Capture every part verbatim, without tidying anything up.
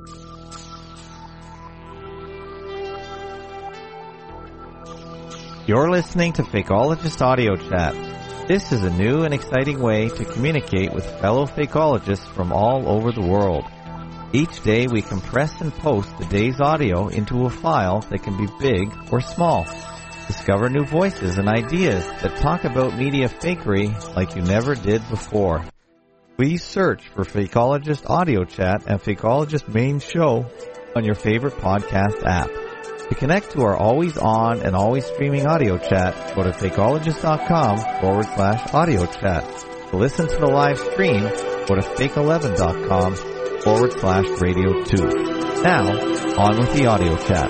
You're listening to Fakeologist Audio Chat. This is a new and exciting way to communicate with fellow fakeologists from all over the world. Each day we compress and post the day's audio into a file that can be big or small. Discover new voices and ideas that talk about media fakery like you never did before. Please search for Fakeologist Audio Chat and Fakeologist Main Show on your favorite podcast app. To connect to our always on and always streaming audio chat, go to fakeologist.com forward slash audio chat. To listen to the live stream, go to fake11.com forward slash radio two. Now, on with the audio chat.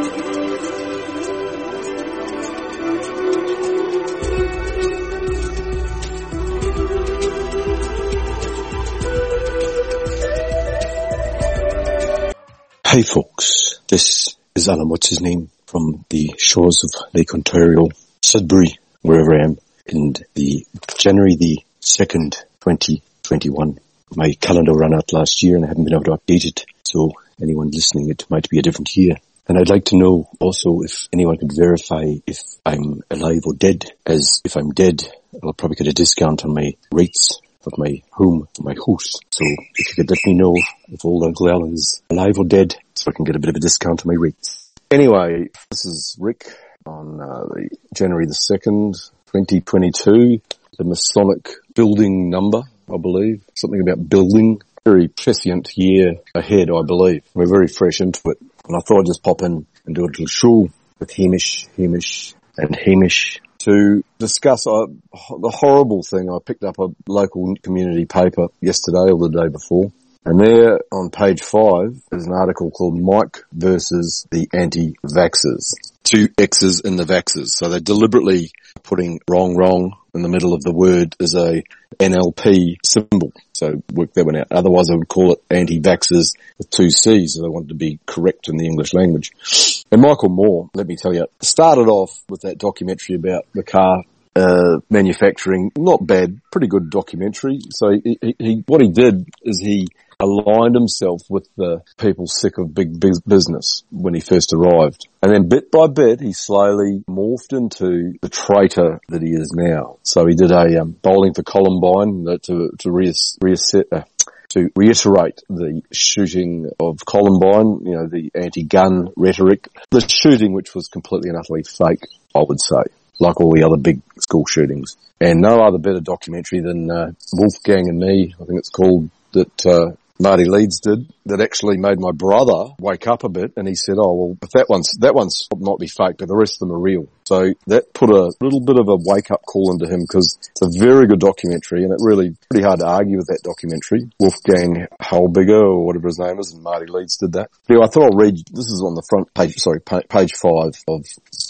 Hey folks, this is Alan, what's his name, from the shores of Lake Ontario, Sudbury, wherever I am, in the January the second, twenty twenty-one. My calendar ran out last year and I haven't been able to update it, so anyone listening, it might be a different year. And I'd like to know also if anyone could verify if I'm alive or dead, as if I'm dead, I'll probably get a discount on my rates of my home, for my house. So if you could let me know if old Uncle Alan is alive or dead, so I can get a bit of a discount on my rates. Anyway, this is Rick on uh, the January the second, twenty twenty-two. The Masonic building number, I believe. Something about building. Very prescient year ahead, I believe. We're very fresh into it. And I thought I'd just pop in and do a little show with Hamish, Hamish and Hamish to discuss uh, the horrible thing. I picked up a local community paper yesterday or the day before. And there on page five is an article called Mike versus the Anti-Vaxxers. Two X's in the Vaxxers. So they're deliberately putting wrong, wrong in the middle of the word as a N L P symbol. So work that one out. Otherwise I would call it Anti-Vaxxers with two C's if I wanted to be correct in the English language. And Michael Moore, let me tell you, started off with that documentary about the car uh manufacturing. Not bad, pretty good documentary. So he, he, he what he did is he aligned himself with the people sick of big business when he first arrived. And then bit by bit, he slowly morphed into the traitor that he is now. So he did a um, bowling for Columbine uh, to, to reass- reassert, uh, to reiterate the shooting of Columbine, you know, the anti-gun rhetoric. The shooting which was completely and utterly fake, I would say, like all the other big school shootings. And no other better documentary than uh, Wolfgang and Me, I think it's called, that uh, Marty Leeds did, that actually made my brother wake up a bit, and he said, oh, well, if that one's, that one's might be fake, but the rest of them are real. So that put a little bit of a wake-up call into him, because it's a very good documentary, and it really, pretty hard to argue with that documentary. Wolfgang Halbiger, or whatever his name is, and Marty Leeds did that. Anyway, I thought I'll read, this is on the front page, sorry, page five of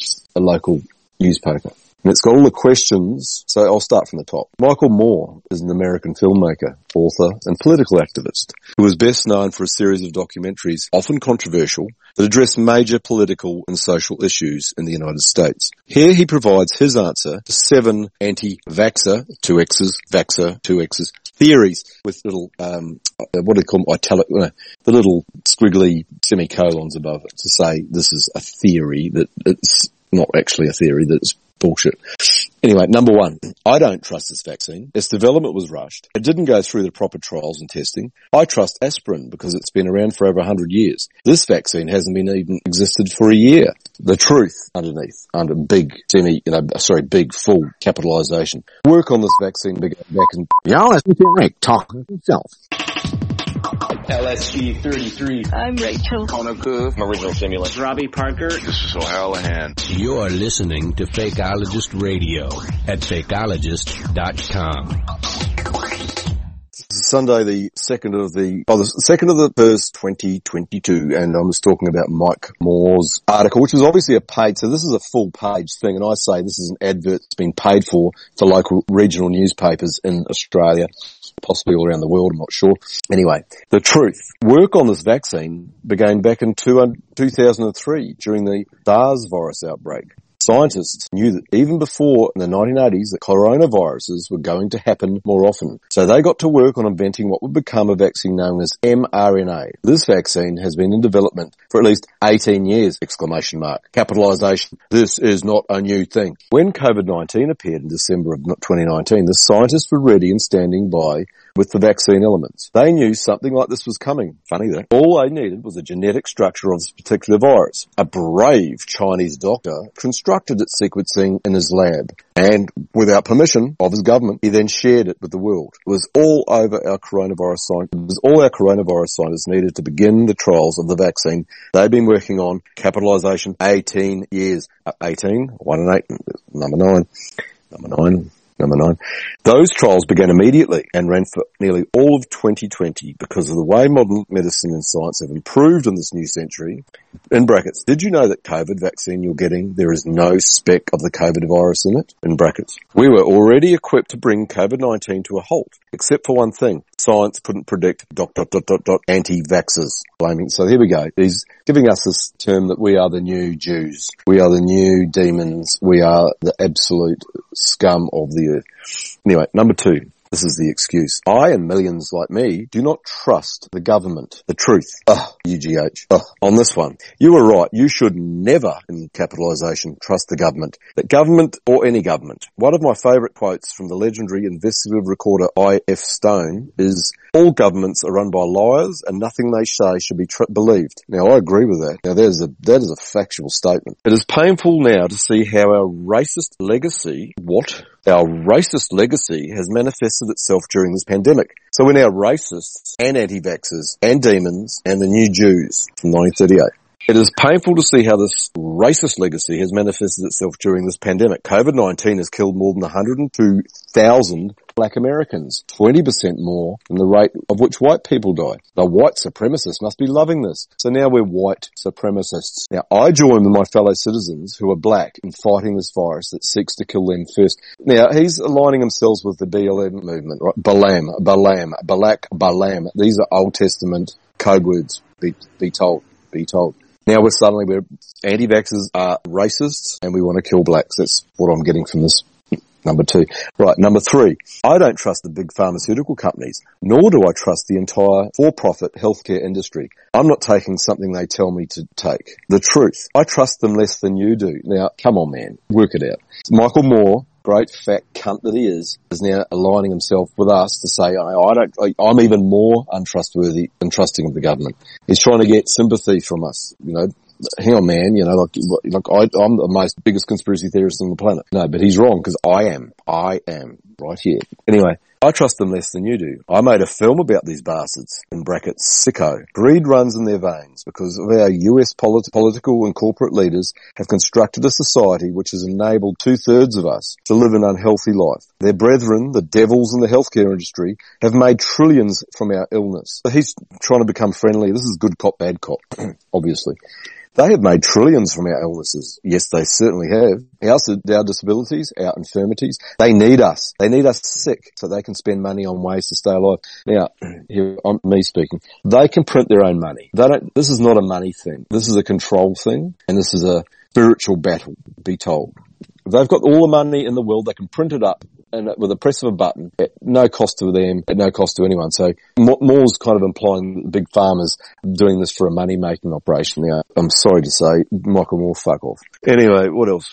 a local newspaper. And it's got all the questions, so I'll start from the top. Michael Moore is an American filmmaker, author, and political activist who is best known for a series of documentaries, often controversial, that address major political and social issues in the United States. Here he provides his answer to seven anti-vaxxer, two X's, vaxxer, two X's, theories with little, um, what do they call them, italic, uh, the little squiggly semicolons above it to say this is a theory that it's not actually a theory, that it's bullshit. Anyway, number one, I don't trust this vaccine. Its development was rushed. It didn't go through the proper trials and testing. I trust aspirin because it's been around for over one hundred years. This vaccine hasn't been even existed for a year. The truth underneath, under big semi, you know, sorry, big full capitalization. Work on this vaccine began back in, yeah, let's get Rick talking to himself. L S G thirty-three. I'm Rachel. Connor Cove. I'm Original Stimulus. Robbie Parker. This is O'Hallahan. You're listening to Fakeologist Radio at fakeologist dot com. This is Sunday the second of the, oh, the second of the first twenty twenty-two, and I was talking about Mike Moore's article, which is obviously a paid, so this is a full page thing, and I say this is an advert that's been paid for for local regional newspapers in Australia, possibly all around the world, I'm not sure. Anyway, the truth. Work on this vaccine began back in two thousand three during the SARS virus outbreak. Scientists knew that even before in the nineteen eighties that coronaviruses were going to happen more often. So they got to work on inventing what would become a vaccine known as mRNA. This vaccine has been in development for at least eighteen years, exclamation mark. Capitalization. This is not a new thing. When COVID nineteen appeared in December of twenty nineteen, the scientists were ready and standing by with the vaccine elements. They knew something like this was coming. Funny that. All they needed was a genetic structure of this particular virus. A brave Chinese doctor constructed its sequencing in his lab, and without permission of his government, he then shared it with the world. It was all over our coronavirus science. It was all our coronavirus scientists needed to begin the trials of the vaccine they've been working on, capitalization, eighteen years. Uh, eighteen, one and eight, number nine, number nine. Number nine. Those trials began immediately and ran for nearly all of twenty twenty because of the way modern medicine and science have improved in this new century. In brackets, did you know that COVID vaccine you're getting, there is no speck of the COVID virus in it? In brackets. We were already equipped to bring COVID nineteen to a halt, except for one thing. Science couldn't predict dot dot dot dot dot anti-vaxxers. Blaming. So here we go. He's giving us this term that we are the new Jews. We are the new demons. We are the absolute scum of the earth. Anyway, number two. This is the excuse. I and millions like me do not trust the government. The truth. Ugh, U G H. Ugh. On this one, you were right. You should never, in capitalization, trust the government. The government or any government. One of my favourite quotes from the legendary investigative recorder I F Stone is, all governments are run by liars and nothing they say should be tr- believed. Now, I agree with that. Now, that is, a, that is a factual statement. It is painful now to see how our racist legacy, what? Our racist legacy has manifested itself during this pandemic. So we're now racists and anti-vaxxers and demons and the new Jews from nineteen thirty-eight. It is painful to see how this racist legacy has manifested itself during this pandemic. COVID nineteen has killed more than one hundred two thousand black Americans, twenty percent more than the rate of which white people die. The white supremacists must be loving this. So now we're white supremacists. Now I join with my fellow citizens who are black in fighting this virus that seeks to kill them first. Now he's aligning himself with the B L M movement, right? Balaam, Balaam, Balak, Balaam. These are Old Testament code words. Be, be told, be told. Now we're suddenly, we're anti-vaxxers are racists and we want to kill blacks. That's what I'm getting from this. Number two. Right, number three. I don't trust the big pharmaceutical companies, nor do I trust the entire for-profit healthcare industry. I'm not taking something they tell me to take. The truth. I trust them less than you do. Now, come on, man. Work it out. Michael Moore, great fat cunt that he is, is now aligning himself with us to say, I, I don't, I, I'm even more untrustworthy and trusting of the government. He's trying to get sympathy from us, you know. Hang on, man, you know, like, like I, I'm the most biggest conspiracy theorist on the planet. No, but he's wrong, because I am. I am. Right here. Anyway, I trust them less than you do. I made a film about these bastards, in brackets, sicko. Greed runs in their veins, because of our U S polit- political and corporate leaders have constructed a society which has enabled two-thirds of us to live an unhealthy life. Their brethren, the devils in the healthcare industry, have made trillions from our illness. So he's trying to become friendly. This is good cop, bad cop, obviously. They have made trillions from our illnesses. Yes, they certainly have. Our, our disabilities, our infirmities, they need us. They need us sick so they can spend money on ways to stay alive. Now, here, I'm me speaking. They can print their own money. They don't, this is not a money thing. This is a control thing, and this is a spiritual battle, be told. If they've got all the money in the world, they can print it up and with a press of a button at no cost to them, at no cost to anyone. So Moore's kind of implying that big farmers doing this for a money-making operation. Now, I'm sorry to say, Michael Moore, fuck off. Anyway, what else?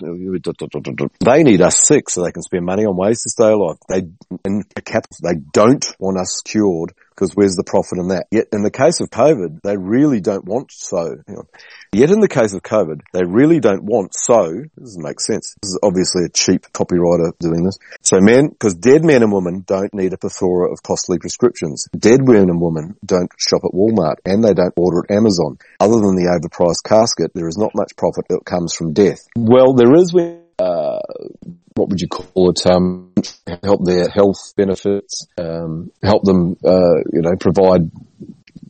They need us sick so they can spend money on ways to stay alive. They, in a cap, they don't want us cured, because where's the profit in that? Yet in the case of COVID, they really don't want so. Hang on. Yet in the case of COVID, they really don't want so. This doesn't make sense. This is obviously a cheap copywriter doing this. So men, because dead men and women don't need a plethora of costly prescriptions. Dead men and women don't shop at Walmart, and they don't order at Amazon. Other than the overpriced casket, there is not much profit that comes from death. Well, there is when, uh, what would you call it, um, help their health benefits, um, help them, uh, you know, provide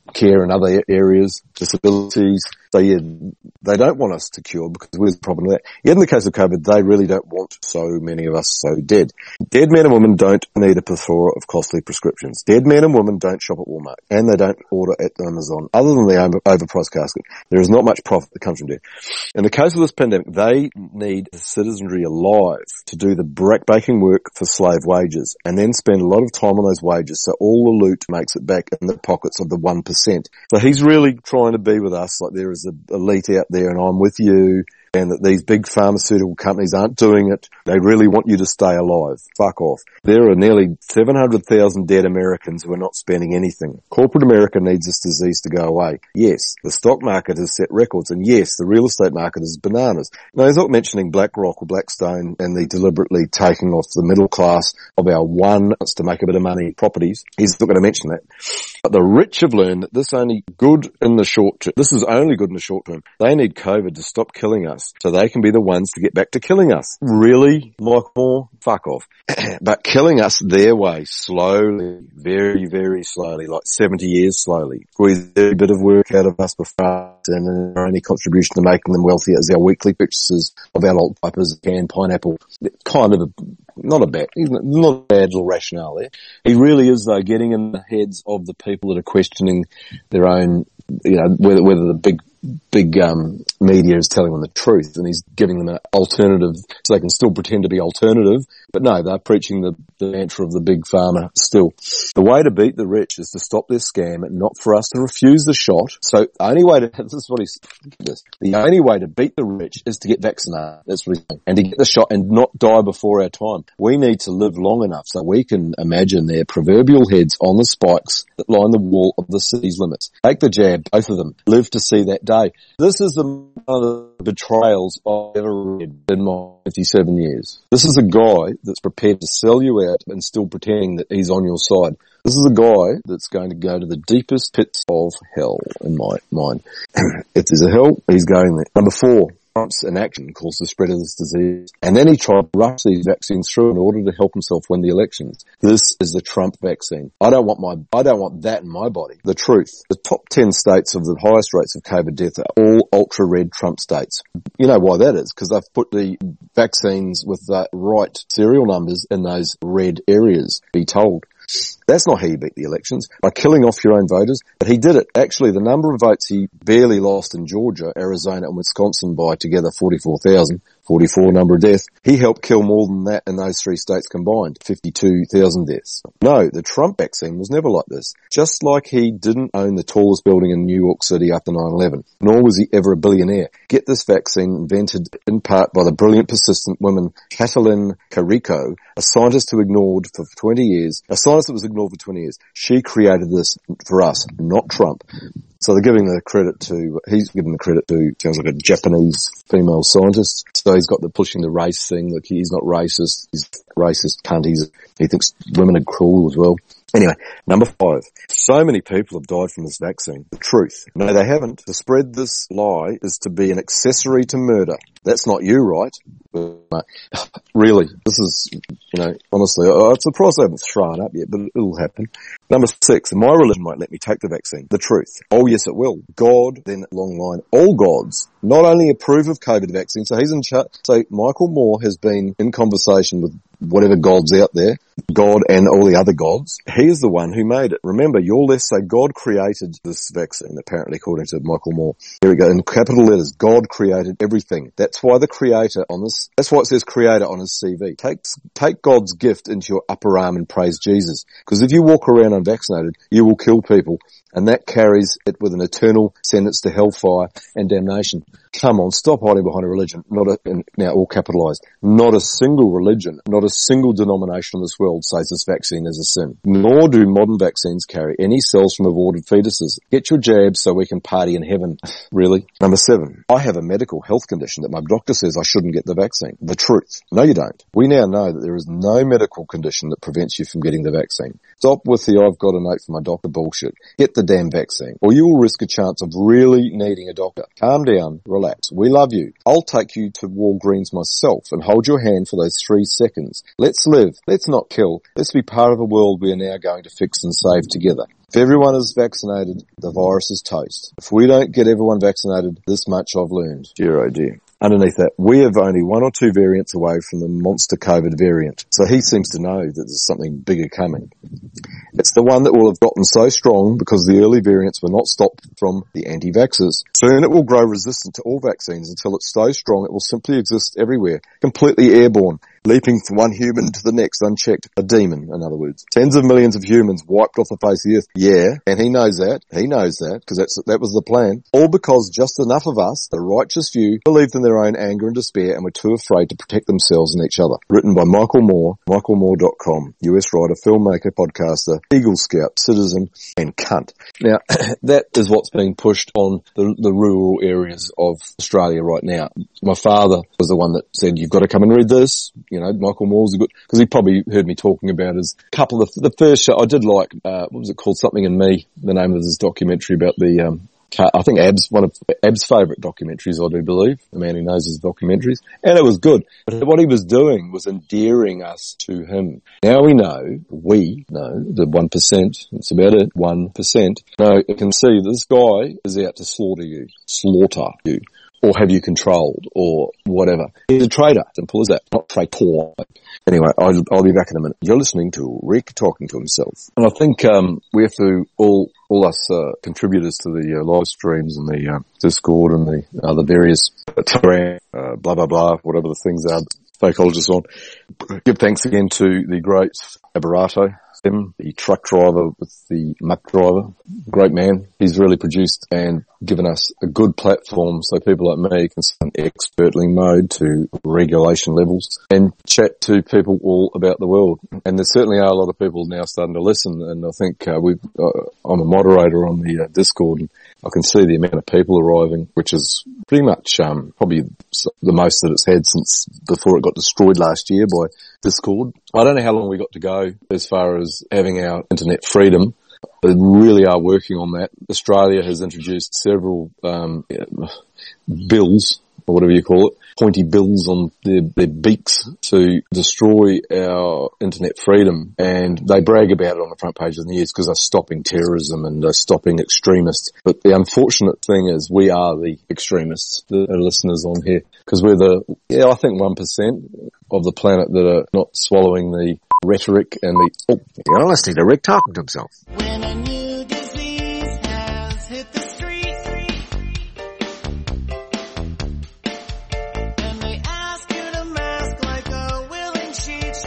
care in other areas, disabilities. So yeah, they don't want us to cure because we're the problem with that. Yet in the case of COVID, they really don't want so many of us so dead. Dead men and women don't need a plethora of costly prescriptions. Dead men and women don't shop at Walmart, and they don't order at Amazon. Other than the over- overpriced casket, there is not much profit that comes from death. In the case of this pandemic, they need citizenry alive to do the back-breaking work for slave wages, and then spend a lot of time on those wages so all the loot makes it back in the pockets of the one percent. So he's really trying to be with us like there is an elite out there and I'm with you, and that these big pharmaceutical companies aren't doing it. They really want you to stay alive. Fuck off. There are nearly seven hundred thousand dead Americans who are not spending anything. Corporate America needs this disease to go away. Yes, the stock market has set records, and yes, the real estate market is bananas. Now, he's not mentioning BlackRock or Blackstone and the deliberately taking off the middle class of our one to make a bit of money properties. He's not going to mention that. But the rich have learned that this only good in the short term. This is only good in the short term. They need COVID to stop killing us, so they can be the ones to get back to killing us. Really, Mike Moore? Fuck off. But killing us their way, slowly, very, very slowly, like seventy years slowly. Squeeze every bit of work out of us before us, and our only contribution to making them wealthier is our weekly purchases of adult diapers, canned pineapple. Kind of a, not a bad, not a bad little rationale there. He really is, though, getting in the heads of the people that are questioning their own, you know, whether, whether the big, big, um, media is telling them the truth, and he's giving them an alternative so they can still pretend to be alternative. But no, they're preaching the, the mantra of the big pharma still. The way to beat the rich is to stop this scam and not for us to refuse the shot. So the only way to, this is what he's, this, the only way to beat the rich is to get vaccinated. That's what he's saying. And to get the shot and not die before our time. We need to live long enough so we can imagine their proverbial heads on the spikes that line the wall of the city's limits. Take the jab, both of them. Live to see that day. This is the one of the betrayals I've ever read in my fifty-seven years. This is a guy that's prepared to sell you out and still pretending that he's on your side. This is a guy that's going to go to the deepest pits of hell, in my mind. If there's a hell, he's going there. Number four. Trump's inaction caused the spread of this disease, and then he tried to rush these vaccines through in order to help himself win the elections. This is the Trump vaccine. I don't want my, I don't want that in my body. The truth. The top ten states of the highest rates of COVID death are all ultra-red Trump states. You know why that is? Because they've put the vaccines with the right serial numbers in those red areas, be told. That's not how you beat the elections, by killing off your own voters. But he did it. Actually, the number of votes he barely lost in Georgia, Arizona and Wisconsin by together forty-four thousand, forty-four number of deaths. He helped kill more than that in those three states combined, fifty-two thousand deaths. No, the Trump vaccine was never like this. Just like he didn't own the tallest building in New York City after nine eleven, nor was he ever a billionaire. Get this vaccine invented in part by the brilliant, persistent woman Katalin Kariko, a scientist who ignored for twenty years, a scientist that was ignored for twenty years. She created this for us, not Trump. So they're giving the credit to, he's giving the credit to, sounds like a Japanese female scientist. So he's got the pushing the race thing, like he's not racist, he's racist, cunt, he's, he thinks women are cruel as well. Anyway, number five. So many people have died from this vaccine. The truth. No, they haven't. To spread this lie is to be an accessory to murder. That's not you, right? But, really, this is, you know, honestly, I'm surprised they haven't thrown up yet, but it'll happen. Number six. My religion won't let me take the vaccine. The truth. Oh, yes, it will. God, then long line, all gods not only approve of COVID vaccine, so he's in charge. So Michael Moore has been in conversation with whatever gods out there, God and all the other gods. He is the one who made it. Remember, your lists say God created this vaccine, apparently, according to Michael Moore. Here we go. In capital letters, God created everything. That's why the creator on this, that's why it says creator on his C V. Take, take God's gift into your upper arm and praise Jesus. Because if you walk around unvaccinated, you will kill people. And that carries it with an eternal sentence to hellfire and damnation. Come on, stop hiding behind a religion. Not a, and now all capitalized. Not a single religion, not a single denomination in this world says this vaccine is a sin. Nor do modern vaccines carry any cells from aborted fetuses. Get your jabs so we can party in heaven. Really? Number seven. I have a medical health condition that my doctor says I shouldn't get the vaccine. The truth. No, you don't. We now know that there is no medical condition that prevents you from getting the vaccine. Stop with the I've got a note from my doctor bullshit. Get the damn vaccine, or you will risk a chance of really needing a doctor. Calm down, relax. We love you. I'll take you to Walgreens myself and hold your hand for those three seconds. Let's live. Let's not kill. Let's be part of a world we are now going to fix and save together. If everyone is vaccinated, the virus is toast. If we don't get everyone vaccinated, this much I've learned. Dear oh dear. Underneath that, we have only one or two variants away from the monster COVID variant. So he seems to know that there's something bigger coming. It's the one that will have gotten so strong because the early variants were not stopped from the anti-vaxxers. Soon it will grow resistant to all vaccines until it's so strong it will simply exist everywhere, completely airborne, leaping from one human to the next unchecked. A demon, in other words. Tens of millions of humans wiped off the face of the earth. Yeah, and he knows that. He knows that, because that's that was the plan. All because just enough of us, the righteous few, believed in their own anger and despair and were too afraid to protect themselves and each other. Written by Michael Moore, michael moore dot com, U S writer, filmmaker, podcaster, Eagle Scout, citizen, and cunt. Now, that is what's being pushed on the, the rural areas of Australia right now. My father was the one that said, you've got to come and read this. You know, Michael Moore's a good, because he probably heard me talking about his couple of, the first show, I did like, uh, what was it called? Something in Me, the name of his documentary about the, um, I think Ab's, one of Ab's favourite documentaries, I do believe, the man who knows his documentaries, and it was good. But what he was doing was endearing us to him. Now we know, we know, the one percent, it's about it, one percent, no, you can see this guy is out to slaughter you, slaughter you, or have you controlled, or whatever. He's a traitor, simple as that, not traitor. Anyway, I'll, I'll be back in a minute. You're listening to Rick talking to himself. And I think um we have to all all us uh, contributors to the uh, live streams and the uh, Discord and the uh, the various uh, Telegram, uh, blah blah blah, whatever the things are, fakeologists on. Give thanks again to the great Aberato, him, the truck driver with the muck driver, great man. He's really produced and given us a good platform so people like me can start expertly mode to regulation levels and chat to people all about the world. And there certainly are a lot of people now starting to listen, and I think uh, we've, uh, I'm a moderator on the uh, Discord, and I can see the amount of people arriving, which is pretty much um, probably the most that it's had since before it got destroyed last year by Discord. I don't know how long we got to go as far as having our internet freedom. They really are working on that. Australia has introduced several um, bills, or whatever you call it, pointy bills on their, their beaks to destroy our internet freedom. And they brag about it on the front page of the news because they're stopping terrorism and they're stopping extremists. But the unfortunate thing is we are the extremists, the listeners on here, because we're the, yeah, I think one percent of the planet that are not swallowing the rhetoric and the, oh, you're listening to Rick talking to himself. When a new disease has hit the street, and they ask you to mask like a willing sheet,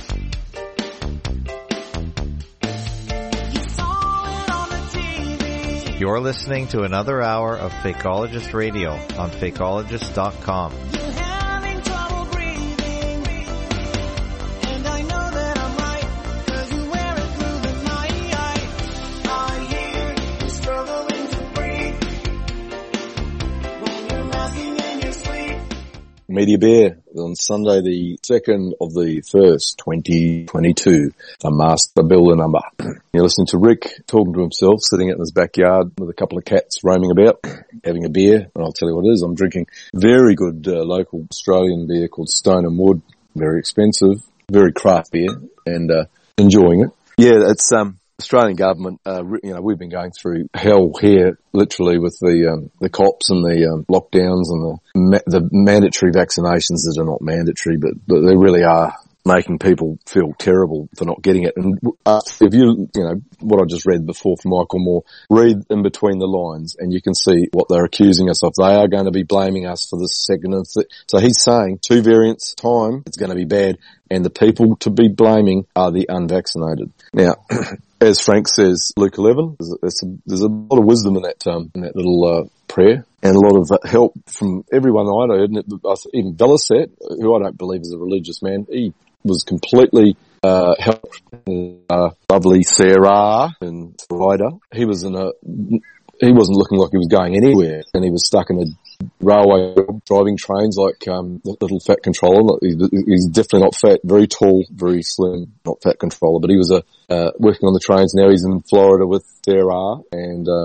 you saw it on the T V. You're listening to another hour of Fakeologist Radio on fakeologist dot com. You're having trouble breathing, and I know that I'm right, 'cause you wear it through the night. I hear you struggling to breathe when you're masking in your sleep. Media Bear on Sunday the second of the first, twenty twenty-two, the master builder number. You're listening to Rick talking to himself, sitting out in his backyard with a couple of cats roaming about, having a beer. And I'll tell you what it is, I'm drinking very good uh, local Australian beer called Stone and Wood, very expensive, very craft beer, and uh, enjoying it. Yeah, it's um Australian government, uh, you know, we've been going through hell here, literally, with the um, the cops and the um, lockdowns and the ma- the mandatory vaccinations that are not mandatory, but, but they really are making people feel terrible for not getting it. And uh, if you, you know, what I just read before from Michael Moore, read in between the lines and you can see what they're accusing us of. They are going to be blaming us for this second and th- so he's saying two variants time, it's going to be bad, and the people to be blaming are the unvaccinated. Now, as Frank says, Luke eleven, there's a, there's a lot of wisdom in that um, in that little uh, prayer, and a lot of help from everyone I know. And even Belisat, who I don't believe is a religious man, he was completely uh helped. Uh, lovely Sarah and Ryder. He was in a. He wasn't looking like he was going anywhere, and he was stuck in a railway driving trains like um the little fat controller. He's definitely not fat, very tall, very slim, not fat controller, but he was a uh, working on the trains. Now he's in Florida with Sarah and uh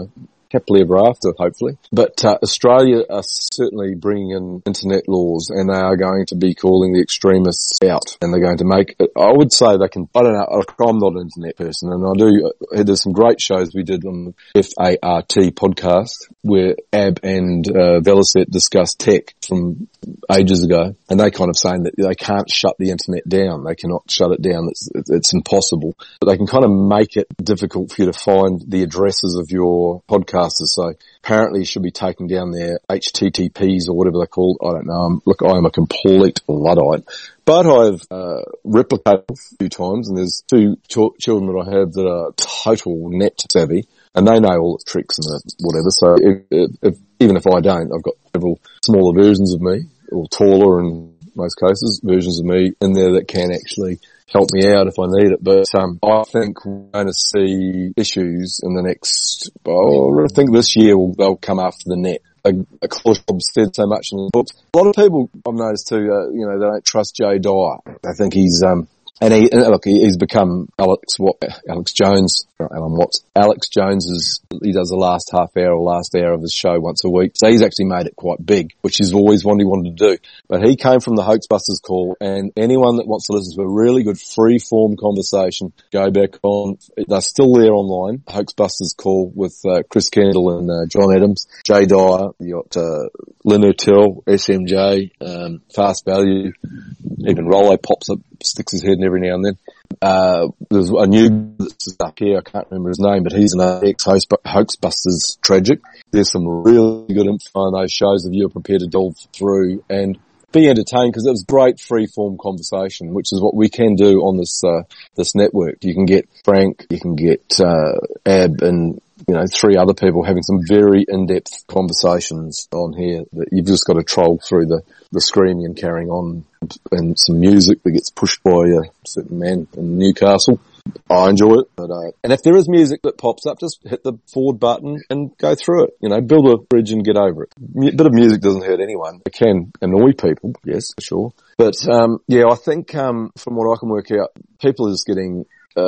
happily ever after, hopefully. But uh, Australia are certainly bringing in internet laws, and they are going to be calling the extremists out, and they're going to make it, I would say they can, I don't know, like, I'm not an internet person, and I do, uh, there's some great shows we did on the F A R T podcast, where Ab and uh, Velicet discussed tech from ages ago, and they kind of saying that they can't shut the internet down. They cannot shut it down. It's, it's impossible. But they can kind of make it difficult for you to find the addresses of your podcasters. So apparently you should be taking down their H T T Ps or whatever they're called. I don't know. I'm, look, I am a complete Luddite. But I've uh, replicated a few times, and there's two ch- children that I have that are total net savvy, and they know all the tricks and the whatever. So if, if, if, even if I don't, I've got several smaller versions of me, or taller in most cases, versions of me in there that can actually help me out if I need it. But um, I think we're going to see issues in the next, oh, I think this year will, they'll come after the net. A, a Klaus Schwab said so much in the books. A lot of people I've noticed too, uh, you know, they don't trust Jay Dyer. I think he's, um, and he, and look, he, he's become Alex, what, Alex Jones, or Alan Watts. Alex Jones is, he does the last half hour or last hour of his show once a week. So he's actually made it quite big, which is always what he wanted to do. But he came from the Hoaxbusters call, and anyone that wants to listen to a really good free form conversation, go back on, they're still there online. Hoaxbusters call with, uh, Chris Kendall and, uh, John Adams, Jay Dyer, you got, uh, Lynn Urtel, S M J, um, Fast Value, even Rollo pops up, sticks his head in every now and then. Uh, there's a new that's up here, I can't remember his name, but he's an ex-Hoaxbusters tragic. There's some really good info on those shows if you're prepared to delve through and be entertained, because it was great free-form conversation, which is what we can do on this, uh, this network. You can get Frank, you can get, uh, Ab and, you know, three other people having some very in-depth conversations on here that you've just got to troll through the, the screaming and carrying on, and some music that gets pushed by a certain man in Newcastle. I enjoy it, but, uh, and if there is music that pops up, just hit the forward button and go through it. You know, build a bridge and get over it. A bit of music doesn't hurt anyone. It can annoy people, yes, for sure. But, um, yeah, I think, um, from what I can work out, people are just getting,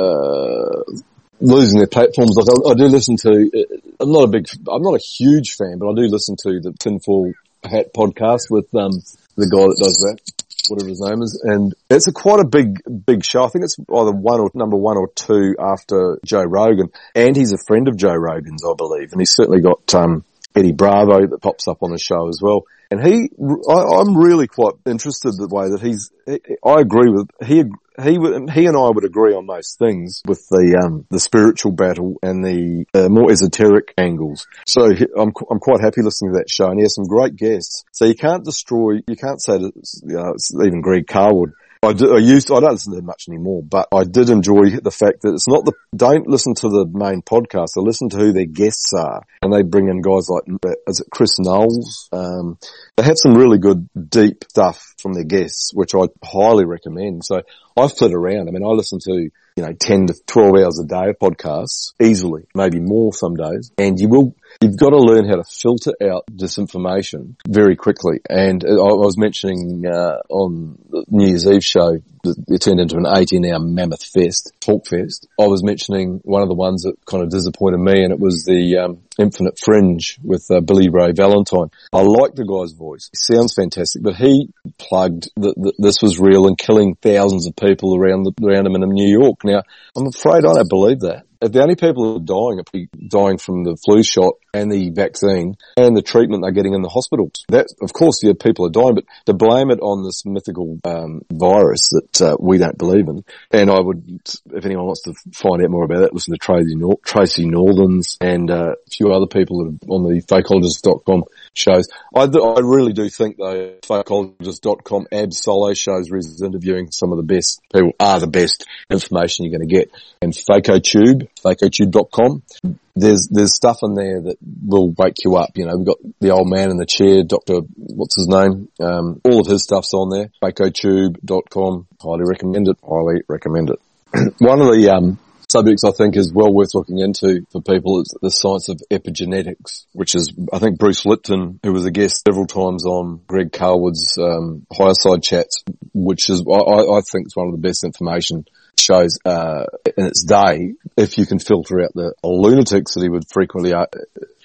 uh, losing their platforms. Like I, I do listen to, I'm not a big, I'm not a huge fan, but I do listen to the Tinfoil Hat podcast with, um, the guy that does that, whatever his name is, and it's a quite a big, big show. I think it's either one or number one or two after Joe Rogan, and he's a friend of Joe Rogan's, I believe, and he's certainly got, um, Eddie Bravo that pops up on the show as well. And he, I, I'm really quite interested in the way that he's, I agree with, he, he, he and I would agree on most things with the, um, the spiritual battle and the uh, more esoteric angles. So I'm, I'm quite happy listening to that show, and he has some great guests. So you can't destroy, you can't say that, you know, it's even Greg Carwood. I, do, I used to, I don't listen to them much anymore, but I did enjoy the fact that it's not the, don't listen to the main podcast, I listen to who their guests are. And they bring in guys like, is it Chris Knowles? Um, they have some really good, deep stuff from their guests, which I highly recommend. So I flit around. I mean, I listen to, you know, ten to twelve hours a day of podcasts, easily, maybe more some days. And you will, you've got to learn how to filter out disinformation very quickly. And I was mentioning, uh, on the New Year's Eve show, it turned into an eighteen hour mammoth fest, talk fest. I was mentioning one of the ones that kind of disappointed me, and it was the, um, Infinite Fringe with uh, Billy Ray Valentine. I like the guy's voice. He sounds fantastic, but he plugged that, that this was real and killing thousands of people around the, around him in New York. Now, I'm afraid I don't believe that. If the only people who are dying are dying from the flu shot and the vaccine and the treatment they're getting in the hospitals. That, of course, yeah, people are dying, but to blame it on this mythical um, virus that uh, we don't believe in. And I would, if anyone wants to find out more about that, listen to Tracy, Nor- Tracy Northern's and uh, a few other people that are on the fakeologist dot com shows. I, th- I really do think, though, fakeologist dot com Ab Solo shows where he's interviewing some of the best people, are the best information you're going to get. And FakeoTube, fakotube dot com. There's, there's stuff in there that will wake you up. You know, we've got the old man in the chair, Doctor, what's his name? Um, all of his stuff's on there. fakotube dot com. Highly recommend it. Highly recommend it. One of the, um, subjects I think is well worth looking into for people is the science of epigenetics, which is, I think Bruce Lipton, who was a guest several times on Greg Carwood's, um, Higher Side Chats, which is, I, I think it's one of the best information shows, uh, in its day, if you can filter out the lunatics that he would frequently, uh,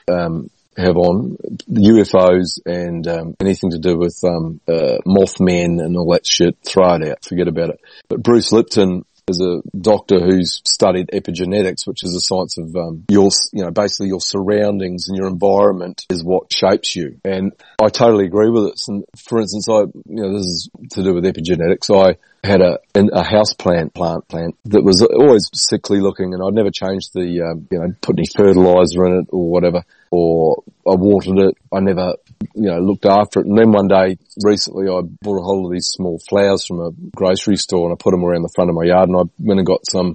um, have on, U F Os and um, anything to do with um, uh, Mothman and all that shit, throw it out, forget about it. But Bruce Lipton is a doctor who's studied epigenetics, which is a science of um, your, you know, basically your surroundings and your environment is what shapes you. And I totally agree with it. And for instance, I, you know, this is to do with epigenetics. I had a a house plant plant plant that was always sickly looking, and I'd never changed the um, you know put any fertilizer in it or whatever, or I watered it. I never you know looked after it. And then one day recently, I bought a hold of these small flowers from a grocery store, and I put them around the front of my yard. And I went and got some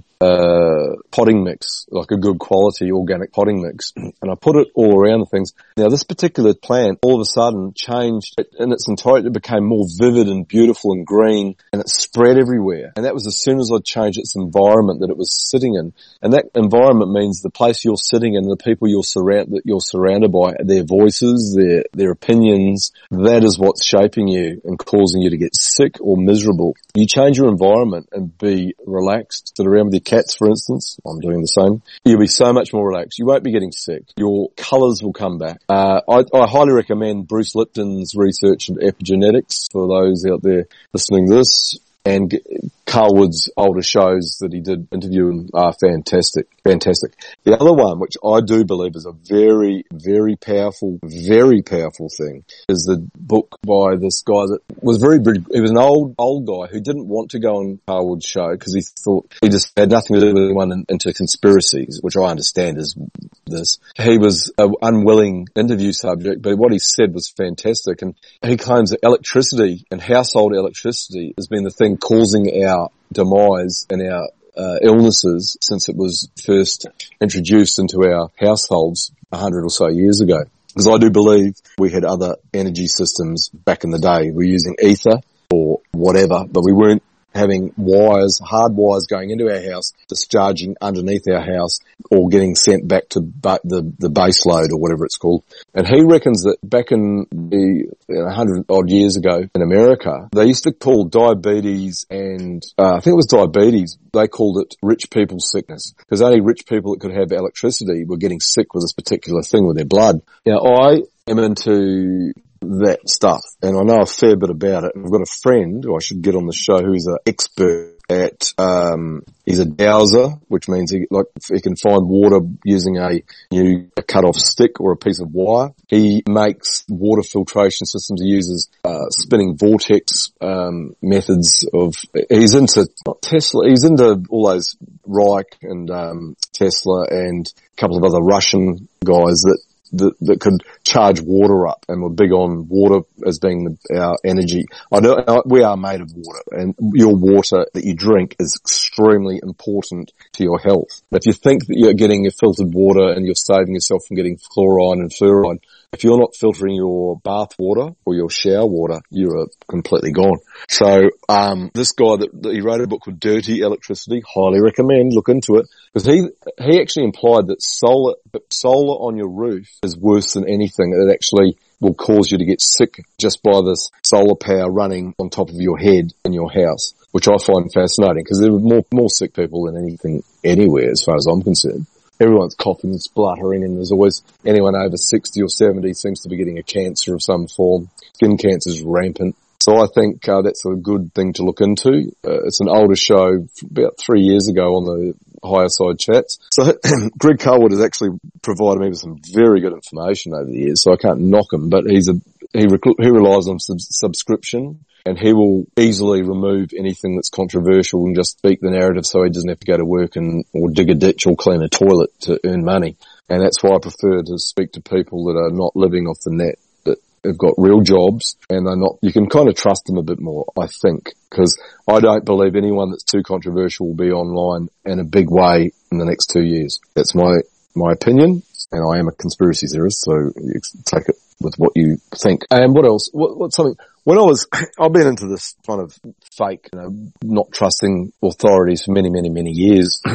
uh potting mix, like a good quality organic potting mix, and I put it all around the things. Now this particular plant all of a sudden changed in its entirety. It became more vivid and beautiful and green, and it spread everywhere. And that was as soon as I changed its environment that it was sitting in. And that environment means the place you're sitting in, the people you're surround that you're surrounded by, their voices, their their opinions. That is what's shaping you and causing you to get sick or miserable. You change your environment and be relaxed. Sit around with your cats, for instance. I'm doing the same. You'll be so much more relaxed. You won't be getting sick. Your colours will come back. Uh, I, I highly recommend Bruce Lipton's research into epigenetics for those out there listening to this. And Carl Wood's older shows that he did interviewing are fantastic, fantastic. The other one, which I do believe is a very, very powerful, very powerful thing, is the book by this guy that was very, he was an old, old guy who didn't want to go on Carl Wood's show because he thought he just had nothing to do with anyone into conspiracies, which I understand is this. He was an unwilling interview subject, but what he said was fantastic. And he claims that electricity and household electricity has been the thing causing our demise and our uh, illnesses since it was first introduced into our households a hundred or so years ago. Because I do believe we had other energy systems back in the day. We were using ether or whatever, but we weren't having wires, hard wires going into our house, discharging underneath our house, or getting sent back to ba- the, the base load or whatever it's called. And he reckons that back in the you know, hundred odd years ago in America, they used to call diabetes and, uh, I think it was diabetes, they called it rich people's sickness. Because only rich people that could have electricity were getting sick with this particular thing with their blood. Now I am into that stuff, and I know a fair bit about it. And I've got a friend who I should get on the show who's an expert at, um, he's a dowser, which means he, like, he can find water using a new a cut off stick or a piece of wire. He makes water filtration systems. He uses, uh, spinning vortex, um, methods of, he's into, not Tesla, he's into all those Reich and, um, Tesla and a couple of other Russian guys that, That, that could charge water up, and we're big on water as being the, our energy. I know we are made of water, and your water that you drink is extremely important to your health. If you think that you're getting your filtered water and you're saving yourself from getting chloride and fluoride, if you're not filtering your bath water or your shower water, you're completely gone. So, um, this guy that, that he wrote a book called Dirty Electricity, highly recommend, look into it, because he, he actually implied that solar, solar on your roof is worse than anything. It actually will cause you to get sick just by this solar power running on top of your head in your house, which I find fascinating because there are more, more sick people than anything anywhere as far as I'm concerned. Everyone's coughing and spluttering, and there's always anyone over sixty or seventy seems to be getting a cancer of some form. Skin cancer is rampant. So I think uh, that's a good thing to look into. Uh, it's an older show, about three years ago on the Higher Side Chats. So Greg Carlwood has actually provided me with some very good information over the years, so I can't knock him, but he's a, he, rec- he relies on sub- subscription. And he will easily remove anything that's controversial and just speak the narrative so he doesn't have to go to work and or dig a ditch or clean a toilet to earn money. And that's why I prefer to speak to people that are not living off the net, that have got real jobs, and they're not, you can kind of trust them a bit more, I think, because I don't believe anyone that's too controversial will be online in a big way in the next two years. That's my, my opinion, and I am a conspiracy theorist, so you take it with what you think. And what else? What, what's something? When I was, I've been into this kind of fake, you know, not trusting authorities for many, many, many years. And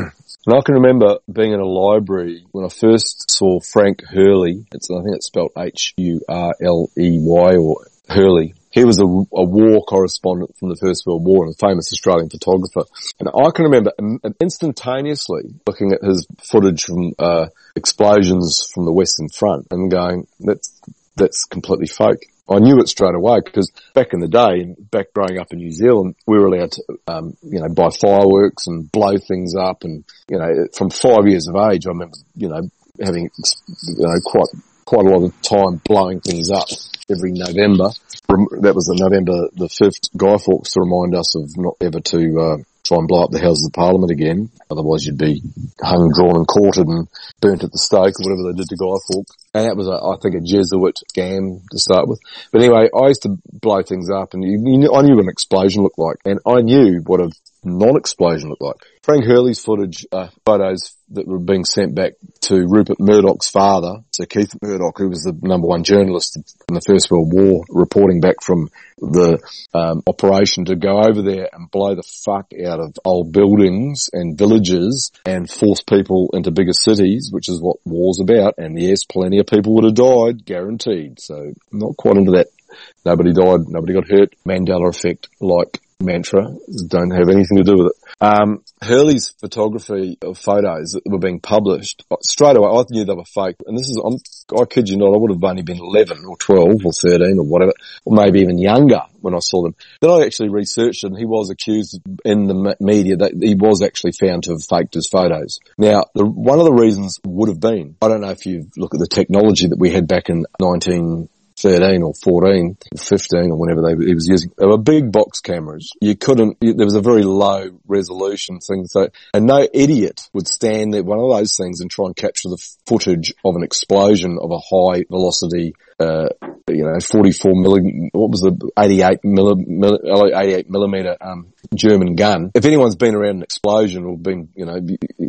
And I can remember being in a library when I first saw Frank Hurley. It's, I think it's spelled H U R L E Y or Hurley. He was a, a war correspondent from the First World War and a famous Australian photographer. And I can remember instantaneously looking at his footage from uh, explosions from the Western Front and going, that's, that's completely fake. I knew it straight away because back in the day, back growing up in New Zealand, we were allowed to, um, you know, buy fireworks and blow things up. And, you know, from five years of age, I remember, you know, having, you know, quite, quite a lot of time blowing things up every November. That was the November the fifth, Guy Fawkes, to remind us of not ever to, uh, try and blow up the Houses of Parliament again. Otherwise you'd be hung, drawn and quartered and burnt at the stake or whatever they did to Guy Fawkes. And that was, a, I think, a Jesuit scam to start with. But anyway, I used to blow things up and you, you knew, I knew what an explosion looked like and I knew what a non-explosion looked like. Frank Hurley's footage, uh, photos that were being sent back to Rupert Murdoch's father, Sir Keith Murdoch, who was the number one journalist in the First World War, reporting back from the um, operation to go over there and blow the fuck out of old buildings and villages and force people into bigger cities, which is what war's about. And yes, plenty of people would have died, guaranteed. So not quite into that. Nobody died, nobody got hurt. Mandela effect, like mantra, don't have anything to do with it. Um, Hurley's photography of photos that were being published, straight away I knew they were fake. And this is, I'm, I kid you not, I would have only been eleven or twelve or thirteen or whatever, or maybe even younger when I saw them. Then I actually researched it and he was accused in the media that he was actually found to have faked his photos. Now, the, one of the reasons would have been, I don't know if you look at the technology that we had back in nineteen thirteen or fourteen, fifteen or whenever they, he was using. They were big box cameras. You couldn't, you, there was a very low resolution thing. So, and no idiot would stand there, one of those things, and try and capture the footage of an explosion of a high velocity, uh, you know, forty-four milli, what was the eighty-eight milli, milli, eighty-eight millimeter, um, German gun. If anyone's been around an explosion or been, you know,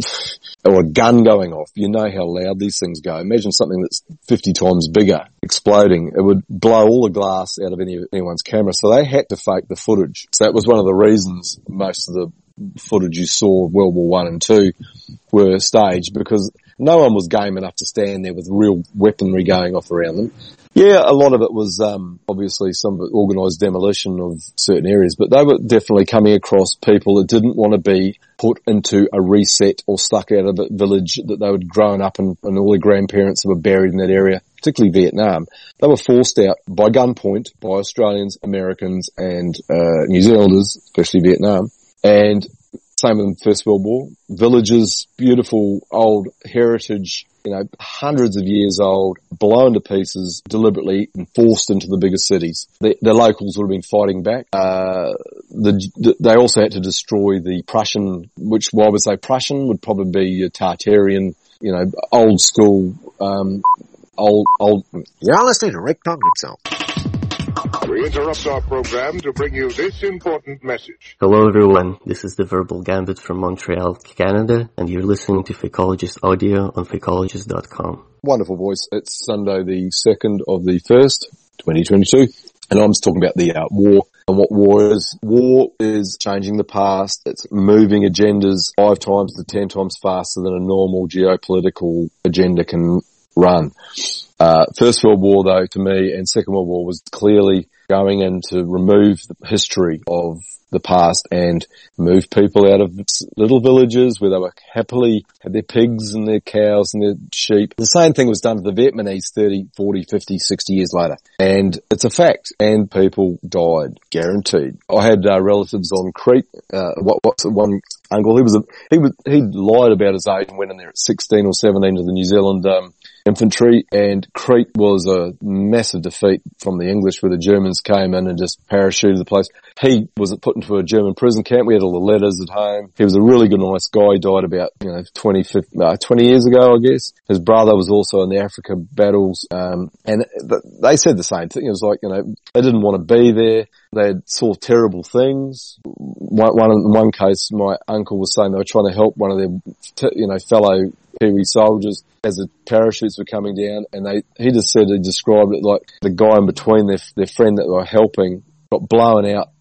or a gun going off, you know how loud these things go. Imagine something that's fifty times bigger exploding. It would blow all the glass out of any, anyone's camera. So they had to fake the footage. So that was one of the reasons most of the footage you saw of World War One and Two were staged, because no one was game enough to stand there with real weaponry going off around them. Yeah, a lot of it was um obviously some of it organised demolition of certain areas, but they were definitely coming across people that didn't want to be put into a reset or stuck out of a village that they had grown up in, and all their grandparents were buried in that area, particularly Vietnam. They were forced out by gunpoint by Australians, Americans and uh New Zealanders, especially Vietnam. And same in the First World War. Villages, beautiful old heritage, you know, hundreds of years old, blown to pieces deliberately and forced into the bigger cities. The, the locals would have been fighting back. Uh, the, the, they also had to destroy the Prussian, which, well, I would say Prussian would probably be a Tartarian, you know, old school, um, old, old. You're listening to Rick talking himself. We interrupt our program to bring you this important message. Hello everyone, this is the Verbal Gambit from Montreal, Canada, and you're listening to Fakeologist Audio on fakeologist dot com. Wonderful voice. It's Sunday the second of the first, twenty twenty-two, and I'm just talking about the uh, war and what war is. War is changing the past. It's moving agendas five times to ten times faster than a normal geopolitical agenda can run. Uh, First World War, though, to me, and Second World War was clearly going in to remove the history of the past and move people out of little villages where they were happily had their pigs and their cows and their sheep. The same thing was done to the Vietnamese thirty, forty, fifty, sixty years later. And it's a fact. And people died, guaranteed. I had uh, relatives on Crete. Uh, what, what's one uncle? He was a, he was, he lied about his age and went in there at sixteen or seventeen to the New Zealand, um, infantry, and Crete was a massive defeat from the English, where the Germans came in and just parachuted the place. He was put into a German prison camp. We had all the letters at home. He was a really good, nice guy. He died about, you know, twenty, fifty, uh, twenty years ago, I guess. His brother was also in the Africa battles, um, and th- they said the same thing. It was like, you know, they didn't want to be there. They had saw terrible things. One, one, in one case, my uncle was saying they were trying to help one of their, t- you know, fellow Kiwi soldiers as the parachutes were coming down, and they, he just said, he described it like the guy in between their, their friend that they were helping got blown out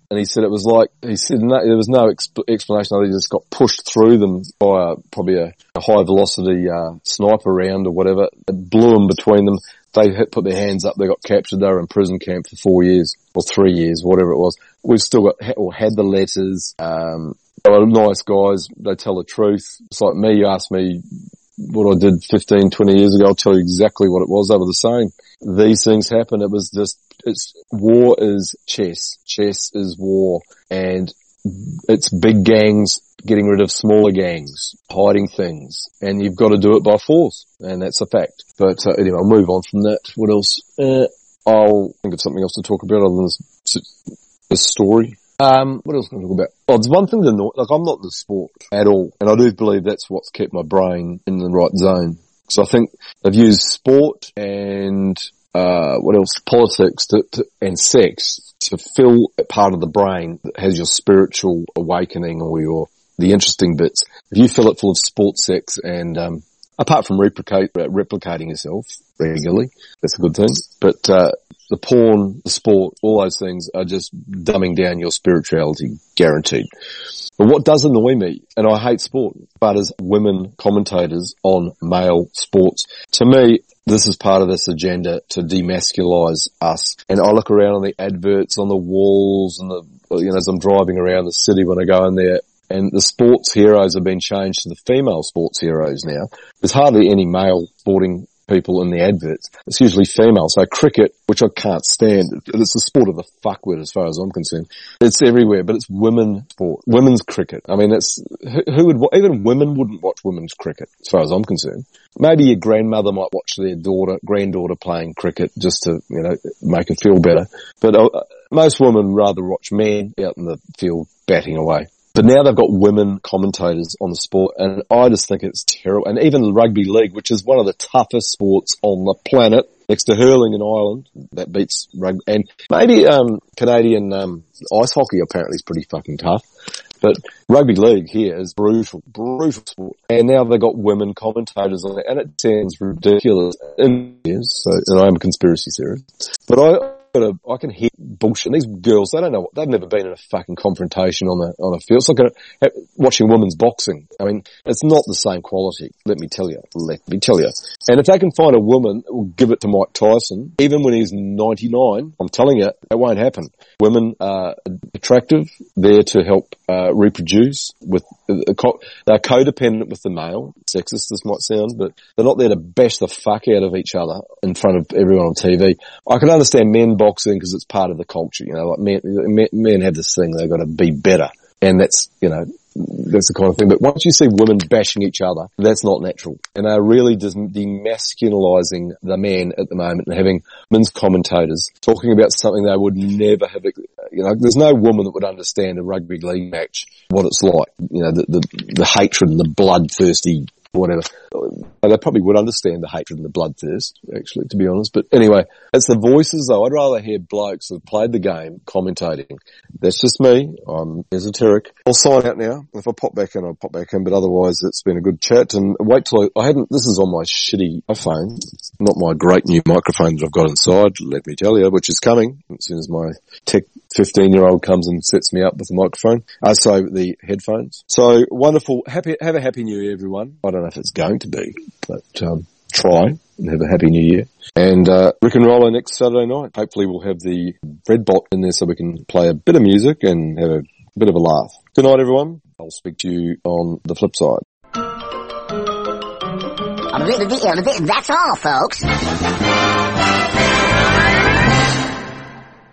And he said it was like, he said no, there was no exp- explanation. They just got pushed through them by a, probably a, a high velocity uh, sniper round or whatever. It blew them between them. They hit, put their hands up. They got captured. They were in prison camp for four years or three years, whatever it was. We've still got, or had the letters. Um, they were nice guys. They tell the truth. It's like me. You ask me what I did fifteen, twenty years ago. I'll tell you exactly what it was. They were the same. These things happen. It was just, it's, war is chess. Chess is war. And it's big gangs getting rid of smaller gangs, hiding things. And you've got to do it by force. And that's a fact. But uh, anyway, I'll move on from that. What else? Uh, I'll think of something else to talk about other than this, this story. Um, what else can I talk about? Oh, there's one thing that annoys, like I'm not in the sport at all. And I do believe that's what's kept my brain in the right zone. So I think they've used sport and, uh, what else? Politics to, to, and sex to fill a part of the brain that has your spiritual awakening or your, the interesting bits. If you fill it full of sport, sex and, um, apart from replicate, uh, replicating yourself regularly, that's a good thing. But, uh, the porn, the sport, all those things are just dumbing down your spirituality, guaranteed. But what does annoy me, and I hate sport, but as women commentators on male sports, to me, this is part of this agenda to demasculise us. And I look around on the adverts on the walls and the, you know, as I'm driving around the city when I go in there, and the sports heroes have been changed to the female sports heroes now. There's hardly any male sporting people in the adverts. It's usually female. So cricket, which I can't stand, it's the sport of the fuckwit as far as I'm concerned. It's everywhere, but it's women sport, women's cricket. I mean, it's, who, who would, even women wouldn't watch women's cricket as far as I'm concerned. Maybe your grandmother might watch their daughter, granddaughter playing cricket just to, you know, make her feel better. But uh, most women rather watch men out in the field batting away. But now they've got women commentators on the sport, and I just think it's terrible. And even rugby league, which is one of the toughest sports on the planet, next to hurling in Ireland, that beats rugby. And maybe um Canadian um ice hockey apparently is pretty fucking tough. But rugby league here is brutal, brutal sport. And now they've got women commentators on it, and it sounds ridiculous. And, so, and I'm a conspiracy theorist. But I... I can hear bullshit. These girls, they don't know, they've never been in a fucking confrontation on a, on a field. It's like a, watching women's boxing. I mean, it's not the same quality, let me tell you. Let me tell you. And if they can find a woman that will give it to Mike Tyson, even when he's ninety-nine, I'm telling you, it won't happen. Women are attractive, there to help, uh, reproduce with, uh, co- they're codependent with the male. Sexist this might sound, but they're not there to bash the fuck out of each other in front of everyone on T V. I can understand men boxing because it's part of the culture, you know, like men, men, men have this thing, they've got to be better. And that's, you know, that's the kind of thing. But once you see women bashing each other, that's not natural. And they're really just demasculising the man at the moment and having men's commentators talking about something they would never have, you know, there's no woman that would understand a rugby league match, what it's like, you know, the, the, the hatred and the bloodthirsty whatever. They probably would understand the hatred and the bloodthirst, actually, to be honest. But anyway, it's the voices, though. I'd rather hear blokes that have played the game commentating. That's just me. I'm esoteric. I'll sign out now. If I pop back in, I'll pop back in. But otherwise, it's been a good chat. And wait till I, I hadn't, this is on my shitty iPhone, not my great new microphone that I've got inside, let me tell you, which is coming as soon as my tech fifteen-year-old comes and sets me up with the microphone. Uh, so the headphones. So wonderful. Happy, have a happy new year, everyone. I don't know if it's going to be, but um, try and have a happy new year. And uh, Rick and Roller next Saturday night. Hopefully we'll have the red bot in there so we can play a bit of music and have a bit of a laugh. Good night, everyone. I'll speak to you on the flip side. That's all, folks.